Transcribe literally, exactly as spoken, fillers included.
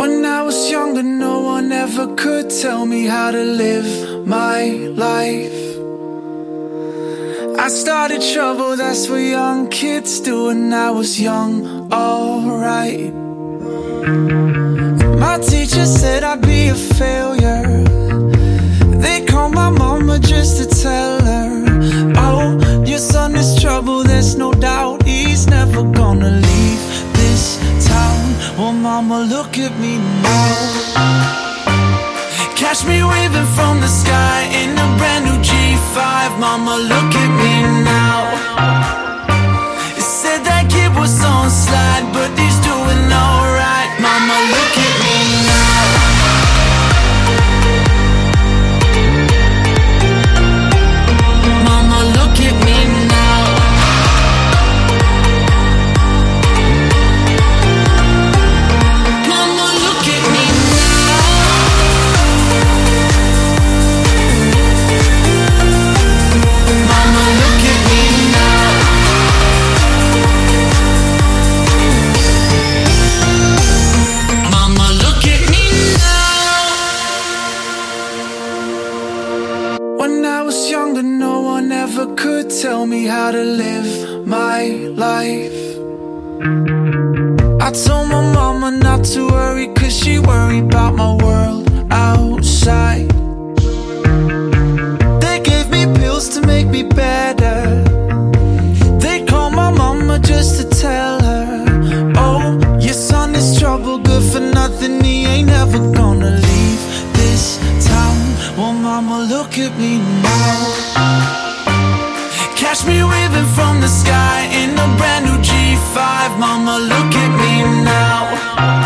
When I was younger, no one ever could tell me how to live my life. I started trouble, that's what young kids do. When I was young, alright. My teacher said I'd be a failure. They called my mama just to tell her, oh, your son is trouble, there's no doubt. He's never gonna leave this town. Well, mama, look at me now. Catch me waving from the sky in a brand new G five. Mama, look at me now. You said that kid was on slide, but he's doing alright. Mama, look at me now. Mama, look at me now. Mama, look at me now. Mama, look at me now. Mama, look at me now. When I was younger, no one ever could tell me how to live my life. I told my mama not to worry, cause she worried about my world outside. They gave me pills to make me better. They called my mama just to tell her, oh, your son is trouble, good for nothing. He ain't never gonna leave this town. Well, mama, look at me now. Catch me waving from the sky in a brand new G five. Mama, look at me now.